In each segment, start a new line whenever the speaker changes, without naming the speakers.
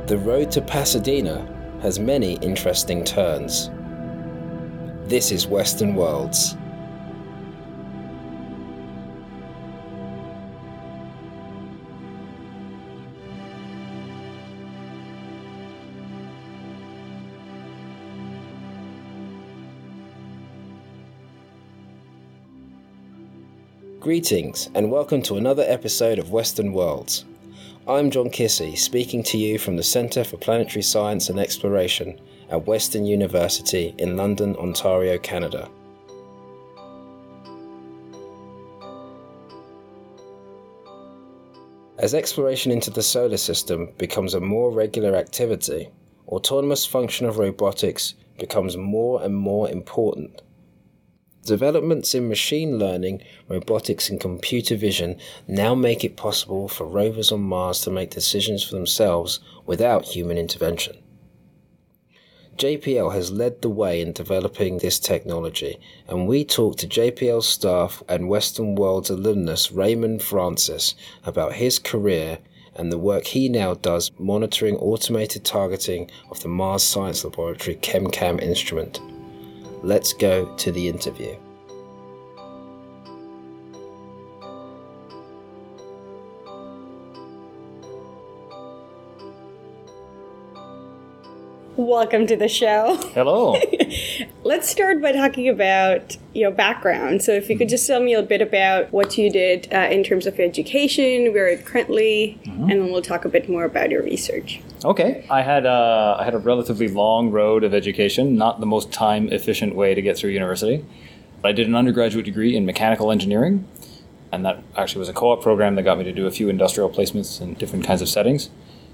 The road to Pasadena has many interesting turns. This is Western Worlds. Greetings and welcome to another episode of Western Worlds. I'm John Kissey, speaking to you from the Centre for Planetary Science and Exploration at Western University in London, Ontario, Canada. As exploration into the solar system becomes a more regular activity, autonomous function of robotics becomes more and more important. Developments in machine learning, robotics and computer vision now make it possible for rovers on Mars to make decisions for themselves without human intervention. JPL has led the way in developing this technology, and we talked to JPL staff and Western Worlds alumnus Raymond Francis about his career and the work he now does monitoring automated targeting of the Mars Science Laboratory ChemCam instrument. Let's go to the interview.
Welcome to the show.
Hello.
Let's start by talking about your background. So if you could just tell me a bit about what you did in terms of your education, where you're currently, and then we'll talk a bit more about your research.
Okay. I had a relatively long road of education, not the most time-efficient way to get through university. I did an undergraduate degree in mechanical engineering, and that actually was a co-op program that got me to do a few industrial placements in different kinds of settings.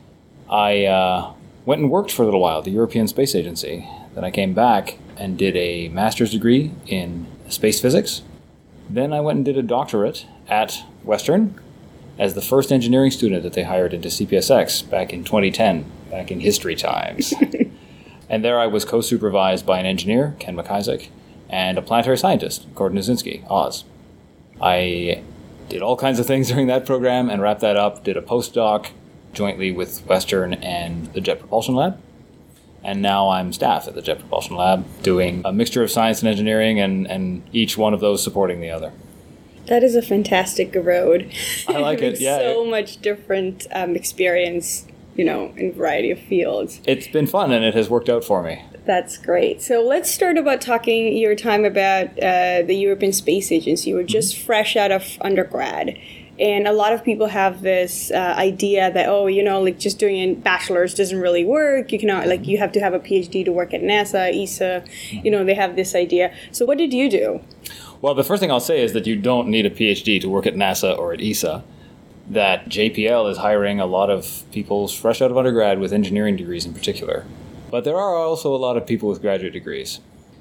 I went and worked for a little while at the European Space Agency. Then I came back and did a master's degree in space physics. Then I went and did a doctorate at Western as the first engineering student that they hired into CPSX back in 2010, back in history times. And there I was co-supervised by an engineer, Ken McIsaac, and a planetary scientist, Gordon Osinski, Oz. I did all kinds of things during that program and wrapped that up, did a postdoc jointly with Western and the Jet Propulsion Lab. And now I'm staff at the Jet Propulsion Lab doing a mixture of science and engineering and each one of those supporting the other.
That is a fantastic road.
I like it, yeah.
So much different experience, in a variety of fields.
It's been fun and it has worked out for me.
That's great. So let's start about talking your time about the European Space Agency. You were just fresh out of undergrad. And a lot of people have this idea that, just doing a bachelor's doesn't really work. You cannot, you have to have a PhD to work at NASA, ESA. They have this idea. So what did you do?
Well, the first thing I'll say is that you don't need a PhD to work at NASA or at ESA. That JPL is hiring a lot of people fresh out of undergrad with engineering degrees in particular. But there are also a lot of people with graduate degrees.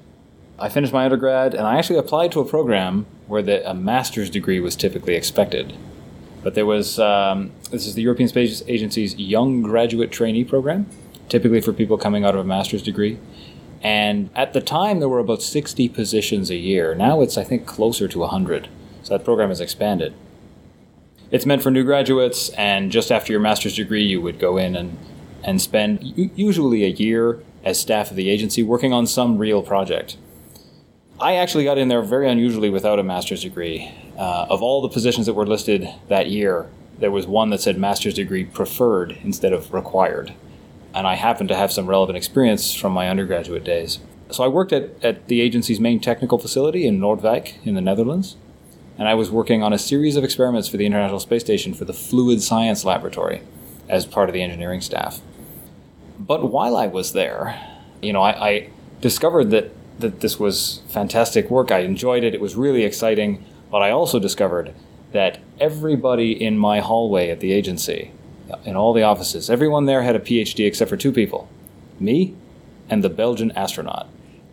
I finished my undergrad, and I actually applied to a program where a master's degree was typically expected. But there was, this is the European Space Agency's Young Graduate Trainee Program, typically for people coming out of a master's degree. And at the time, there were about 60 positions a year. Now it's, I think, closer to 100. So that program has expanded. It's meant for new graduates, and just after your master's degree, you would go in and spend usually a year as staff of the agency working on some real project. I actually got in there very unusually without a master's degree. Of all the positions that were listed that year, there was one that said master's degree preferred instead of required. And I happened to have some relevant experience from my undergraduate days. So I worked at the agency's main technical facility in Noordwijk in the Netherlands. And I was working on a series of experiments for the International Space Station for the Fluid Science Laboratory as part of the engineering staff. But while I was there, I discovered that this was fantastic work. I enjoyed it. It was really exciting. But I also discovered that everybody in my hallway at the agency, in all the offices, everyone there had a PhD except for two people, me and the Belgian astronaut.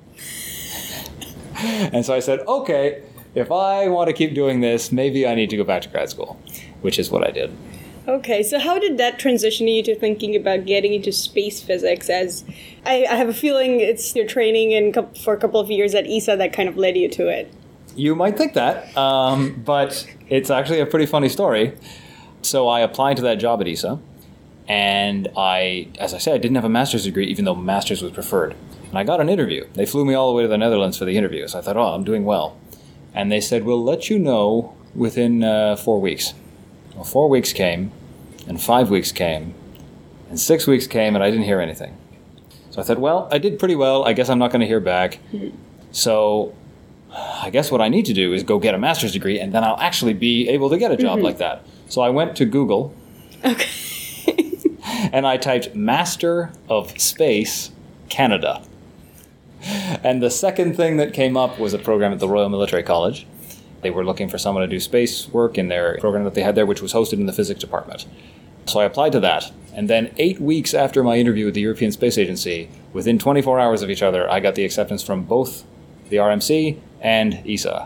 And so I said, okay, if I want to keep doing this, maybe I need to go back to grad school, which is what I did.
Okay, so how did that transition you to thinking about getting into space physics? As I have a feeling it's your training for a couple of years at ESA that kind of led you to it.
You might think that, but it's actually a pretty funny story. So I applied to that job at ESA, And as I said, I didn't have a master's degree, even though master's was preferred. And I got an interview. They flew me all the way to the Netherlands for the interview. So I thought, I'm doing well. And they said, we'll let you know within 4 weeks. Well, 4 weeks came, and 5 weeks came, and 6 weeks came, and I didn't hear anything. So I thought, well, I did pretty well. I guess I'm not going to hear back. So I guess what I need to do is go get a master's degree, and then I'll actually be able to get a job like that. So I went to Google.
Okay.
And I typed Master of Space Canada. And the second thing that came up was a program at the Royal Military College. They were looking for someone to do space work in their program that they had there, which was hosted in the physics department. So I applied to that. And then 8 weeks after my interview with the European Space Agency, within 24 hours of each other, I got the acceptance from both the RMC and ESA.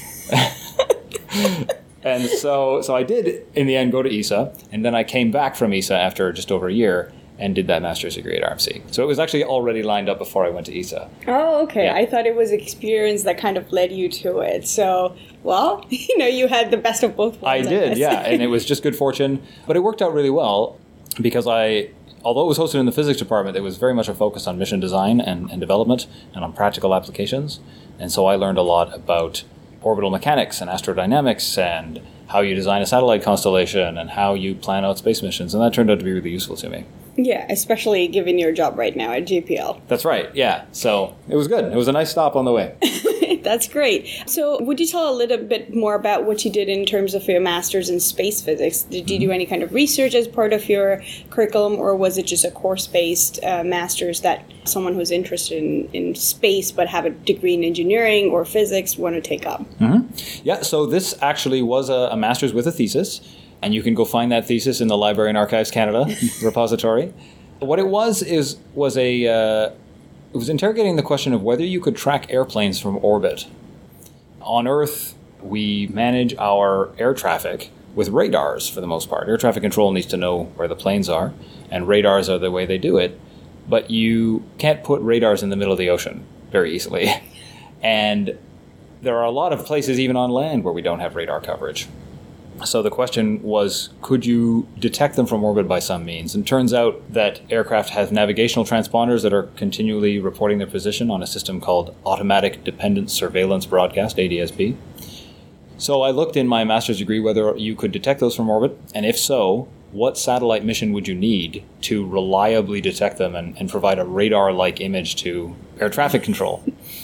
And so I did, in the end, go to ESA, and then I came back from ESA after just over a year and did that master's degree at RMC. So it was actually already lined up before I went to ESA.
Oh, okay.
Yeah.
I thought it was experience that kind of led you to it. So, well, you had the best of both worlds.
I did,
guess.
yeah, and it was just good fortune. But it worked out really well because although it was hosted in the physics department, it was very much a focus on mission design and development and on practical applications. And so I learned a lot about orbital mechanics and astrodynamics and how you design a satellite constellation and how you plan out space missions. And that turned out to be really useful to me.
Yeah, especially given your job right now at JPL.
That's right, yeah. So it was good. It was a nice stop on the way.
That's great. So would you tell a little bit more about what you did in terms of your master's in space physics? Did you do any kind of research as part of your curriculum, or was it just a course-based master's that someone who's interested in space but have a degree in engineering or physics want to take up?
Yeah, so this actually was a master's with a thesis, and you can go find that thesis in the Library and Archives Canada repository. What it was it was interrogating the question of whether you could track airplanes from orbit. On Earth, we manage our air traffic with radars for the most part. Air traffic control needs to know where the planes are, and radars are the way they do it. But you can't put radars in the middle of the ocean very easily. And there are a lot of places, even on land, where we don't have radar coverage. So the question was, could you detect them from orbit by some means? And it turns out that aircraft have navigational transponders that are continually reporting their position on a system called Automatic Dependent Surveillance Broadcast, ADSB. So I looked in my master's degree whether you could detect those from orbit, and if so, what satellite mission would you need to reliably detect them and provide a radar-like image to air traffic control?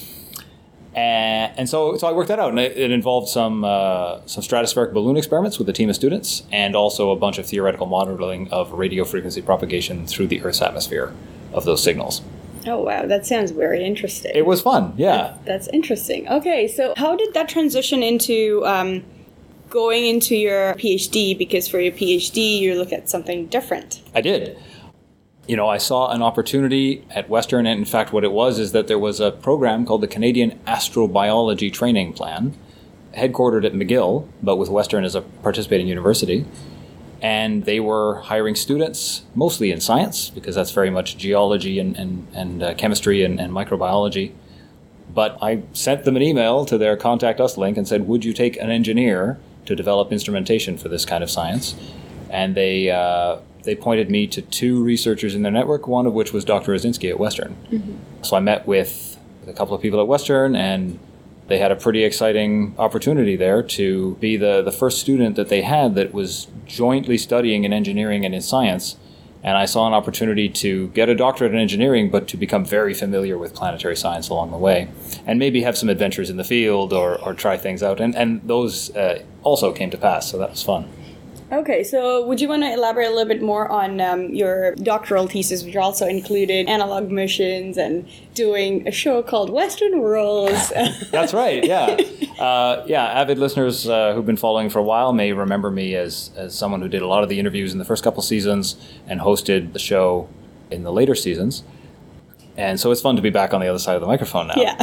And so I worked that out, and it involved some stratospheric balloon experiments with a team of students, and also a bunch of theoretical modeling of radio frequency propagation through the Earth's atmosphere of those signals.
Oh, wow. That sounds very interesting.
It was fun, yeah.
That's interesting. Okay, so how did that transition into going into your PhD? Because for your PhD, you look at something different.
I did. I saw an opportunity at Western, and in fact what it was is that there was a program called the Canadian Astrobiology Training Plan, headquartered at McGill, but with Western as a participating university. And they were hiring students, mostly in science, because that's very much geology and chemistry and microbiology. But I sent them an email to their Contact Us link and said, would you take an engineer to develop instrumentation for this kind of science? And they pointed me to two researchers in their network, one of which was Dr. Rosinski at Western. So I met with a couple of people at Western, and they had a pretty exciting opportunity there to be the first student that they had that was jointly studying in engineering and in science. And I saw an opportunity to get a doctorate in engineering, but to become very familiar with planetary science along the way, and maybe have some adventures in the field or try things out. And those also came to pass, so that was fun.
Okay, so would you want to elaborate a little bit more on your doctoral thesis, which also included analog missions and doing a show called Western Worlds?
That's right, yeah. Avid listeners who've been following for a while may remember me as someone who did a lot of the interviews in the first couple seasons and hosted the show in the later seasons. And so it's fun to be back on the other side of the microphone now.
Yeah.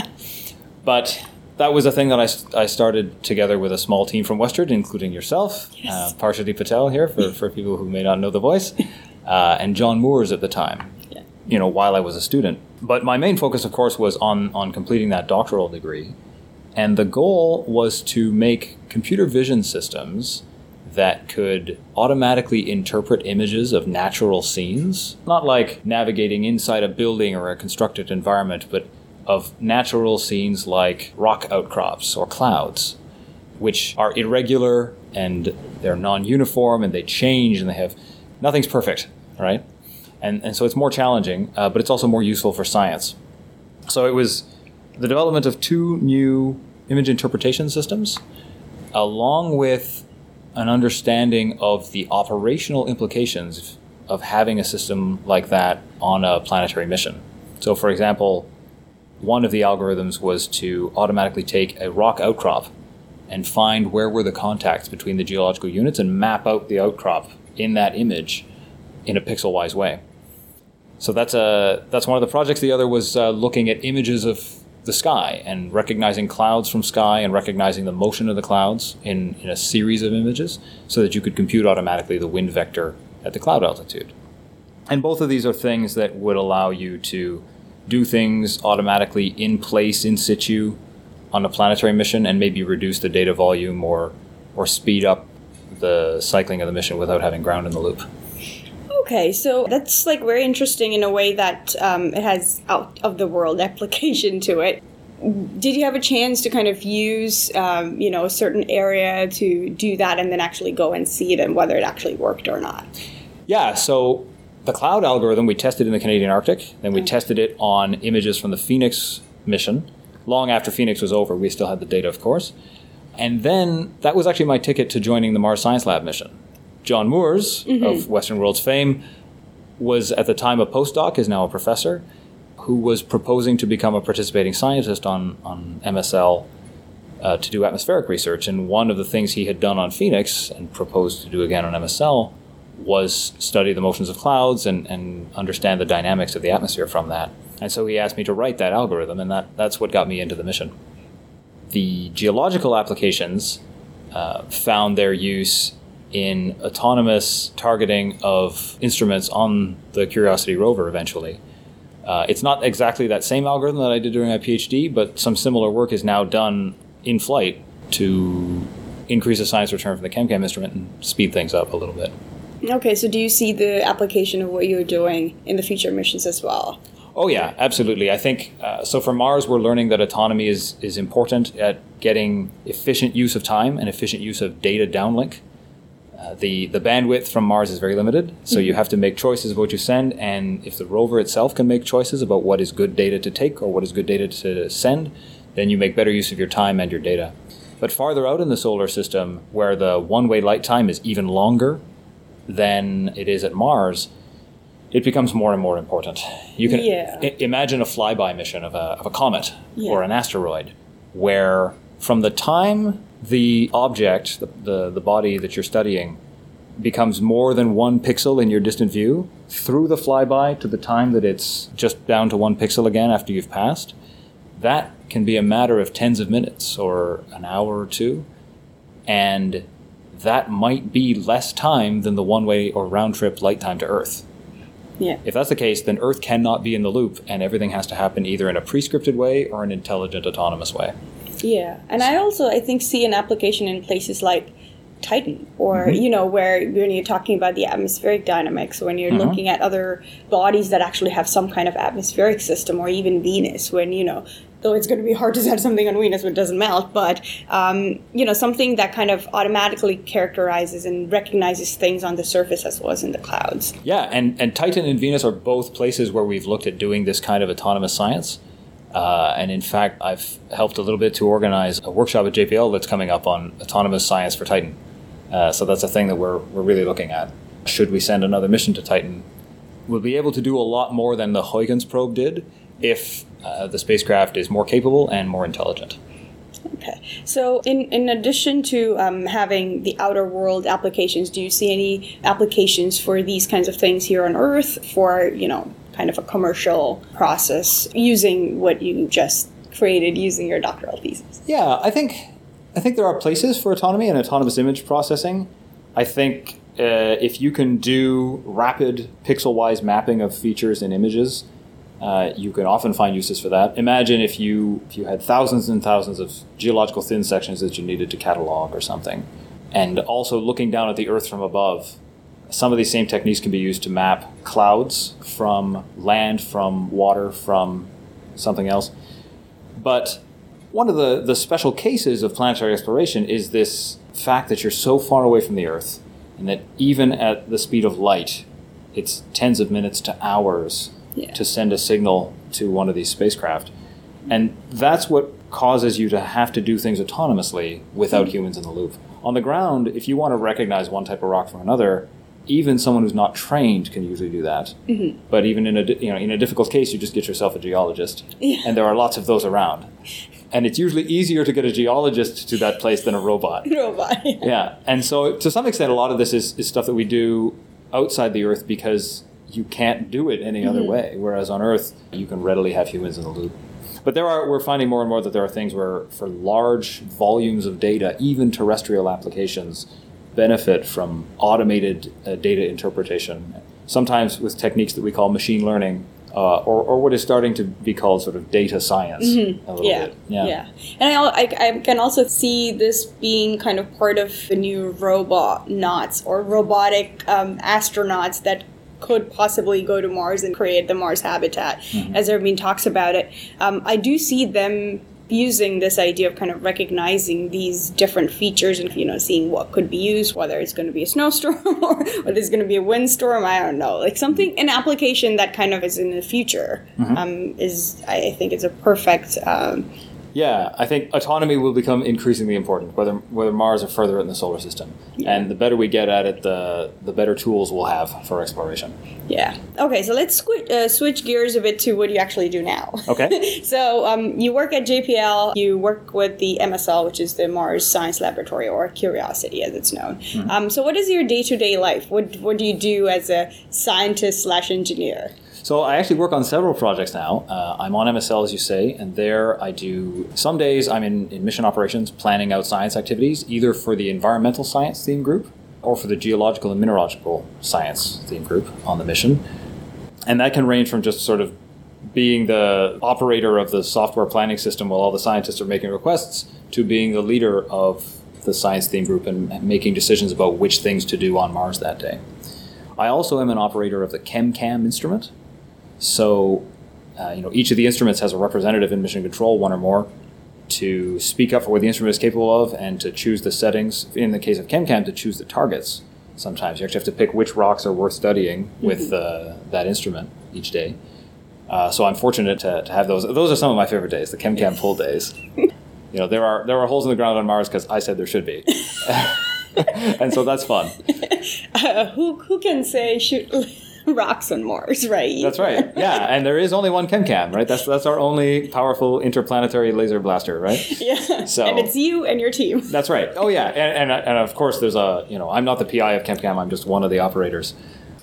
But that was a thing that I started together with a small team from Western, including yourself,
Yes.
Parshati Patel here, for people who may not know the voice, and John Moores at the time, while I was a student. But my main focus, of course, was on completing that doctoral degree. And the goal was to make computer vision systems that could automatically interpret images of natural scenes, not like navigating inside a building or a constructed environment, but of natural scenes like rock outcrops or clouds, which are irregular and they're non-uniform and they change and they have nothing's perfect, right? And so it's more challenging, but it's also more useful for science. So it was the development of 2 new image interpretation systems, along with an understanding of the operational implications of having a system like that on a planetary mission. So, for example, one of the algorithms was to automatically take a rock outcrop and find where were the contacts between the geological units and map out the outcrop in that image in a pixel-wise way. So that's one of the projects. The other was looking at images of the sky and recognizing clouds from sky and recognizing the motion of the clouds in a series of images so that you could compute automatically the wind vector at the cloud altitude. And both of these are things that would allow you to do things automatically in place, in situ, on a planetary mission, and maybe reduce the data volume or speed up the cycling of the mission without having ground in the loop.
Okay, so that's like very interesting in a way that it has out of the world application to it. Did you have a chance to kind of use, a certain area to do that and then actually go and see it and whether it actually worked or not?
Yeah, so the cloud algorithm we tested in the Canadian Arctic, then we tested it on images from the Phoenix mission. Long after Phoenix was over, we still had the data, of course. And then that was actually my ticket to joining the Mars Science Lab mission. John Moores, of Western Worlds fame, was at the time a postdoc, is now a professor, who was proposing to become a participating scientist on MSL to do atmospheric research. And one of the things he had done on Phoenix and proposed to do again on MSL was study the motions of clouds and understand the dynamics of the atmosphere from that. And so he asked me to write that algorithm, and that's what got me into the mission. The geological applications found their use in autonomous targeting of instruments on the Curiosity rover eventually. It's not exactly that same algorithm that I did during my PhD, but some similar work is now done in flight to increase the science return from the ChemCam instrument and speed things up a little bit.
Okay, so do you see the application of what you're doing in the future missions as well?
Oh yeah, absolutely. I think, so for Mars, we're learning that autonomy is important at getting efficient use of time and efficient use of data downlink. The bandwidth from Mars is very limited, so you have to make choices about what you send, and if the rover itself can make choices about what is good data to take or what is good data to send, then you make better use of your time and your data. But farther out in the solar system, where the one-way light time is even longer than it is at Mars, it becomes more and more important. You can imagine a flyby mission of a comet or an asteroid, where from the time the object, the body that you're studying, becomes more than 1 pixel in your distant view, through the flyby to the time that it's just down to 1 pixel again after you've passed, that can be a matter of tens of minutes or an hour or two. And that might be less time than the one-way or round-trip light time to Earth.
Yeah.
If that's the case, then Earth cannot be in the loop, and everything has to happen either in a pre-scripted way or an intelligent, autonomous way.
Yeah, and I think see an application in places like Titan, or where when you're talking about the atmospheric dynamics, when you're looking at other bodies that actually have some kind of atmospheric system, or even Venus, when though it's going to be hard to set something on Venus when it doesn't melt, but something that kind of automatically characterizes and recognizes things on the surface as well as in the clouds. Yeah,
and Titan and Venus are both places where we've looked at doing this kind of autonomous science. And in fact, I've helped a little bit to organize a workshop at JPL that's coming up on autonomous science for Titan. So that's a thing that we're really looking at. Should we send another mission to Titan, we'll be able to do a lot more than the Huygens probe did if the spacecraft is more capable and more intelligent.
Okay. So in addition to having the outer world applications, do you see any applications for these kinds of things here on Earth for, kind of a commercial process using what you just created using your doctoral thesis?
Yeah, I think there are places for autonomy and autonomous image processing. I think if you can do rapid pixel-wise mapping of features and images, you can often find uses for that. Imagine if you had thousands and thousands of geological thin sections that you needed to catalog or something, And also looking down at the Earth from above, some of these same techniques can be used to map clouds from land, from water, from something else. But one of the special cases of planetary exploration is this fact that you're so far away from the Earth, and that even at the speed of light, it's tens of minutes to hours to send a signal to one of these spacecraft. And that's what causes you to have to do things autonomously without humans in the loop. On the ground, if you want to recognize one type of rock from another, even someone who's not trained can usually do that. Mm-hmm. But even in a difficult case, you just get yourself a geologist. Yeah. And there are lots of those around. And it's usually easier to get a geologist to that place than a robot. Yeah. And so to some extent, a lot of this is stuff that we do outside the Earth because you can't do it any other way. Whereas on Earth, you can readily have humans in the loop. But we're finding more and more that there are things where for large volumes of data, even terrestrial applications benefit from automated data interpretation, sometimes with techniques that we call machine learning, or what is starting to be called sort of data science a little bit.
Yeah. And I can also see this being kind of part of the new robots or robotic astronauts that could possibly go to Mars and create the Mars habitat, as there have been talks about it. I do see them using this idea of kind of recognizing these different features and, seeing what could be used, whether it's going to be a snowstorm or whether it's going to be a windstorm, I don't know. Like an application that kind of is in the future I think it's a perfect...
Yeah, I think autonomy will become increasingly important, whether Mars or further in the solar system. Yeah. And the better we get at it, the better tools we'll have for exploration.
Yeah. Okay, so let's switch gears a bit to what you actually do now.
Okay.
So you work at JPL, you work with the MSL, which is the Mars Science Laboratory, or Curiosity as it's known. Mm-hmm. So what is your day-to-day life? What do you do as a scientist/engineer?
So I actually work on several projects now. I'm on MSL, as you say, and there I do... Some days I'm in mission operations planning out science activities, either for the environmental science theme group or for the geological and mineralogical science theme group on the mission. And that can range from just sort of being the operator of the software planning system while all the scientists are making requests to being the leader of the science theme group and making decisions about which things to do on Mars that day. I also am an operator of the ChemCam instrument. So, each of the instruments has a representative in mission control, one or more, to speak up for what the instrument is capable of and to choose the settings. In the case of ChemCam, to choose the targets. Sometimes you actually have to pick which rocks are worth studying with that instrument each day. So I'm fortunate to have those. Those are some of my favorite days, the ChemCam pull days. There are holes in the ground on Mars because I said there should be. And so that's fun.
Who can say shoot rocks on Mars, right?
That's right. Yeah, and there is only one ChemCam, right? That's our only powerful interplanetary laser blaster, right?
Yeah. So, and it's you and your team.
That's right. Oh yeah, and of course there's I'm not the PI of ChemCam. I'm just one of the operators.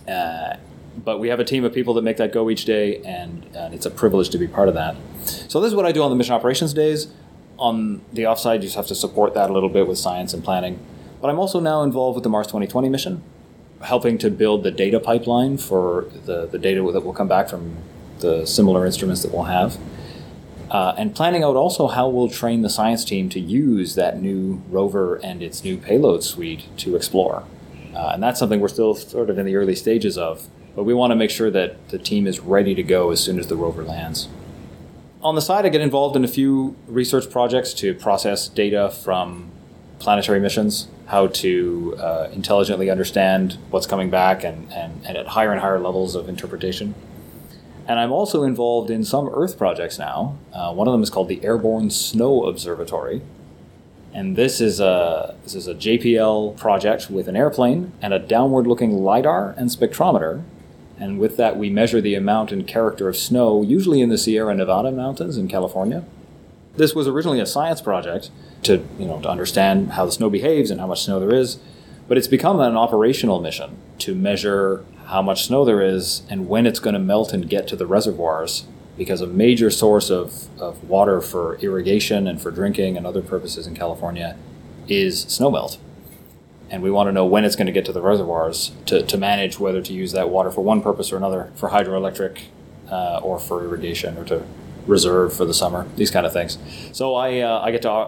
But we have a team of people that make that go each day, and it's a privilege to be part of that. So this is what I do on the mission operations days. On the offside, you just have to support that a little bit with science and planning. But I'm also now involved with the Mars 2020 mission, helping to build the data pipeline for the data that will come back from the similar instruments that we'll have. And planning out also how we'll train the science team to use that new rover and its new payload suite to explore. And that's something we're still sort of in the early stages of, but we want to make sure that the team is ready to go as soon as the rover lands. On the side, I get involved in a few research projects to process data from planetary missions, how to intelligently understand what's coming back and at higher and higher levels of interpretation. And I'm also involved in some Earth projects now. One of them is called the Airborne Snow Observatory. And this is a JPL project with an airplane and a downward-looking LiDAR and spectrometer. And with that, we measure the amount and character of snow, usually in the Sierra Nevada mountains in California. This was originally a science project to understand how the snow behaves and how much snow there is, but it's become an operational mission to measure how much snow there is and when it's going to melt and get to the reservoirs, because a major source of water for irrigation and for drinking and other purposes in California is snowmelt. And we want to know when it's going to get to the reservoirs to manage whether to use that water for one purpose or another, for hydroelectric or for irrigation or to reserve for the summer, these kind of things. So I get to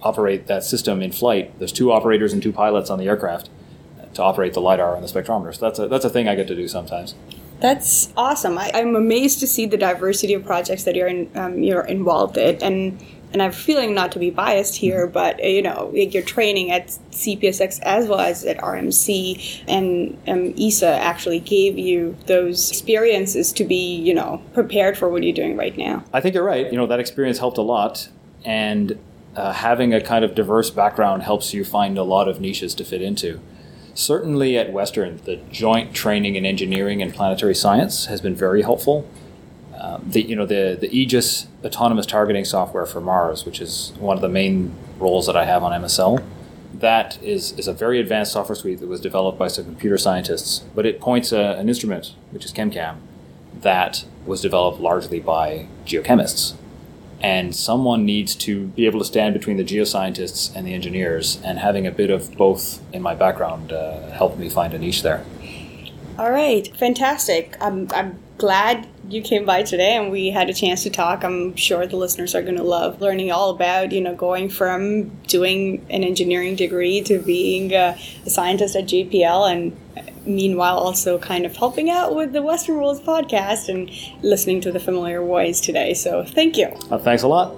operate that system in flight. There's 2 operators and 2 pilots on the aircraft to operate the LiDAR and the spectrometer. So that's a thing I get to do sometimes.
That's awesome. I'm amazed to see the diversity of projects that you're involved in, and I'm feeling not to be biased here, but your training at CPSX as well as at RMC and ESA actually gave you those experiences to be prepared for what you're doing right now.
I think you're right. That experience helped a lot, and having a kind of diverse background helps you find a lot of niches to fit into. Certainly at Western, the joint training in engineering and planetary science has been very helpful. The Aegis autonomous targeting software for Mars, which is one of the main roles that I have on MSL, that is a very advanced software suite that was developed by some computer scientists, but it points an instrument, which is ChemCam, that was developed largely by geochemists. And someone needs to be able to stand between the geoscientists and the engineers, and having a bit of both in my background helped me find a niche there.
All right, fantastic. I'm glad you came by today and we had a chance to talk. I'm sure the listeners are going to love learning all about, going from doing an engineering degree to being a scientist at JPL, and meanwhile also kind of helping out with the Western Worlds podcast and listening to the familiar voice today. So thank you.
Thanks a lot.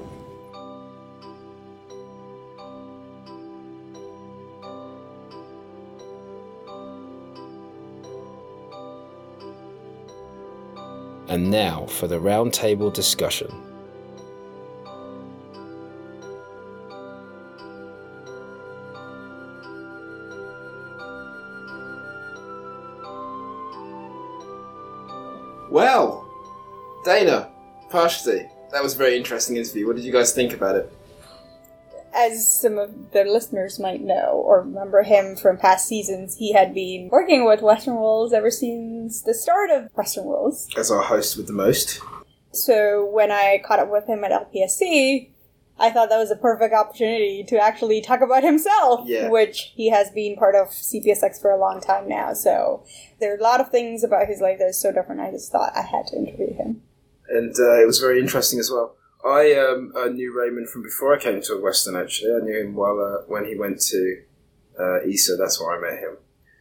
And now for the roundtable discussion.
Well, Dana, Pashti, that was a very interesting interview. What did you guys think about it?
As some of the listeners might know or remember him from past seasons, he had been working with Western Worlds ever since the start of Western Worlds.
As our host with the most.
So when I caught up with him at LPSC, I thought that was a perfect opportunity to actually talk about himself, which he has been part of CPSX for a long time now. So there are a lot of things about his life that is so different. I just thought I had to interview him.
And it was very interesting as well. I knew Raymond from before I came to Western, actually. I knew him when he went to ESA. That's where I met him.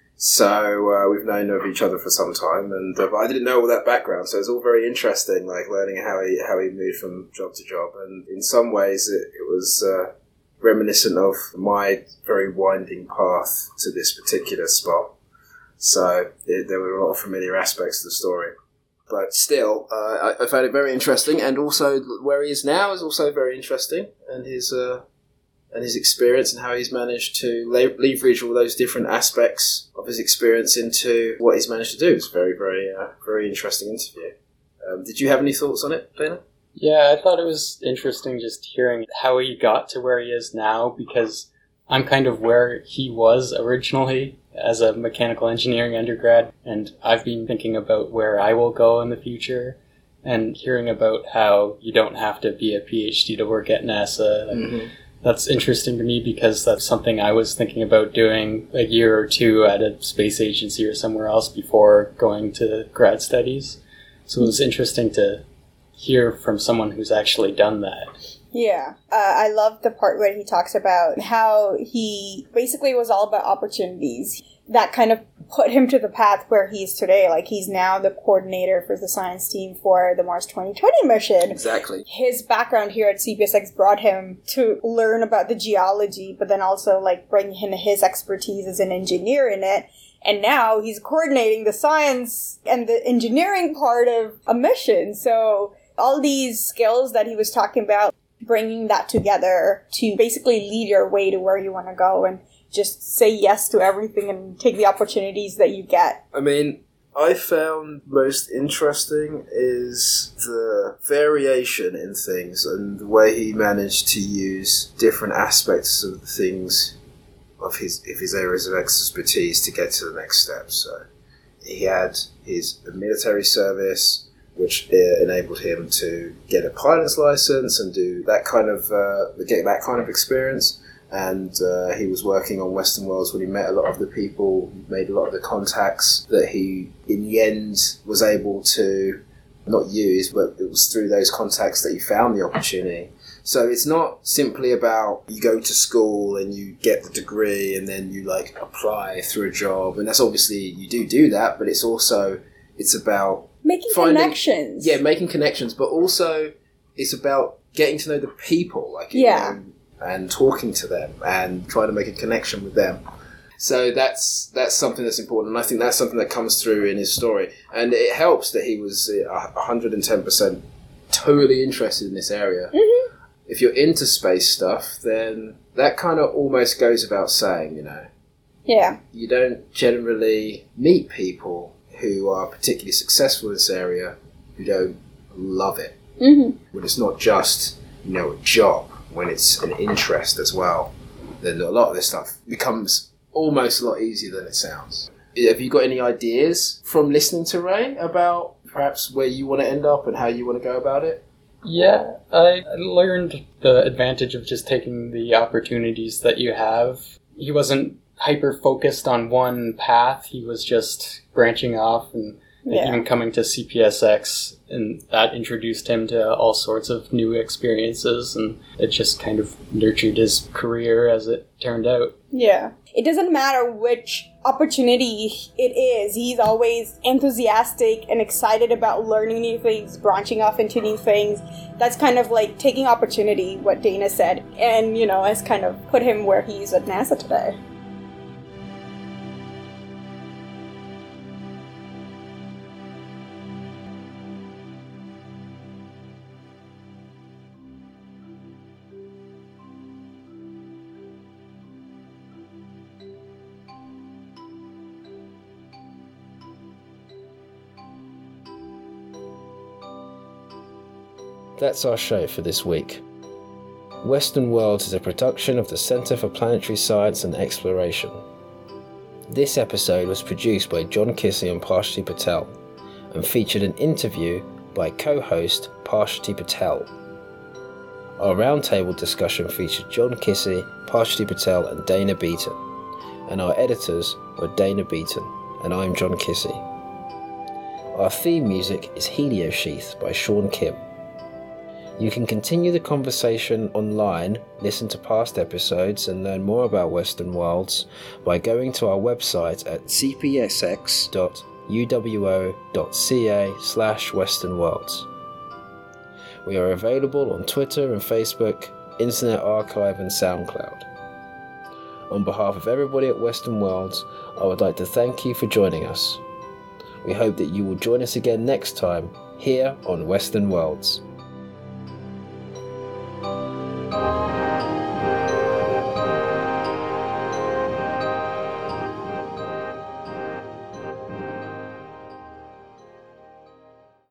So we've known of each other for some time, and but I didn't know all that background, so it was all very interesting, like learning how he moved from job to job. And in some ways, it was reminiscent of my very winding path to this particular spot. So there were a lot of familiar aspects to the story. But still, I found it very interesting, and also where he is now is also very interesting, and his experience and how he's managed to leverage all those different aspects of his experience into what he's managed to do. It's a very, very, very interesting interview. Did you have any thoughts on it, Dana?
Yeah, I thought it was interesting just hearing how he got to where he is now, because I'm kind of where he was originally as a mechanical engineering undergrad, and I've been thinking about where I will go in the future, and hearing about how you don't have to be a PhD to work at NASA. Mm-hmm. That's interesting to me because that's something I was thinking about doing a year or two at a space agency or somewhere else before going to grad studies. So it was interesting to hear from someone who's actually done that.
Yeah, I love the part where he talks about how he basically was all about opportunities. That kind of put him to the path where he is today. Like, he's now the coordinator for the science team for the Mars 2020 mission.
Exactly.
His background here at CPSX brought him to learn about the geology, but then also, like, bring in his expertise as an engineer in it. And now he's coordinating the science and the engineering part of a mission. So all these skills that he was talking about, bringing that together to basically lead your way to where you want to go and just say yes to everything and take the opportunities that you get.
I mean, I found most interesting is the variation in things and the way he managed to use different aspects of the things of his areas of expertise to get to the next step. So he had his military service, which enabled him to get a pilot's license and do that kind of get that kind of experience. And he was working on Western Worlds when he met a lot of the people, made a lot of the contacts that he, in the end, was able to not use, but it was through those contacts that he found the opportunity. So it's not simply about you go to school and you get the degree and then you like apply through a job, and that's obviously you do that, but it's about
Making connections.
Yeah, making connections, but also it's about getting to know the people, like and talking to them and trying to make a connection with them. So that's something that's important, and I think that's something that comes through in his story. And it helps that he was 110% totally interested in this area.
Mm-hmm.
If you're into space stuff, then that kind of almost goes without saying, you know.
Yeah.
You don't generally meet people who are particularly successful in this area who don't love it.
Mm-hmm.
When it's not just, you know, a job, when it's an interest as well, then a lot of this stuff becomes almost a lot easier than it sounds. Have you got any ideas from listening to Ray about perhaps where you want to end up and how you want to go about it?
Yeah, I learned the advantage of just taking the opportunities that you have. He wasn't hyper-focused on one path. He was just branching off and even coming to CPSX, and that introduced him to all sorts of new experiences, and it just kind of nurtured his career as it turned out.
Yeah. It doesn't matter which opportunity it is. He's always enthusiastic and excited about learning new things, branching off into new things. That's kind of like taking opportunity, what Dana said, and, you know, has kind of put him where he is at NASA today.
That's our show for this week. Western Worlds is a production of the Centre for Planetary Science and Exploration. This episode was produced by John Kissy and Parshti Patel and featured an interview by co-host Parshti Patel. Our roundtable discussion featured John Kissy, Parshti Patel and Dana Beaton, and our editors were Dana Beaton and I'm John Kissy. Our theme music is Helio Sheath by Sean Kim. You can continue the conversation online, listen to past episodes and learn more about Western Worlds by going to our website at cpsx.uwo.ca/westernworlds. We are available on Twitter and Facebook, Internet Archive and SoundCloud. On behalf of everybody at Western Worlds, I would like to thank you for joining us. We hope that you will join us again next time here on Western Worlds.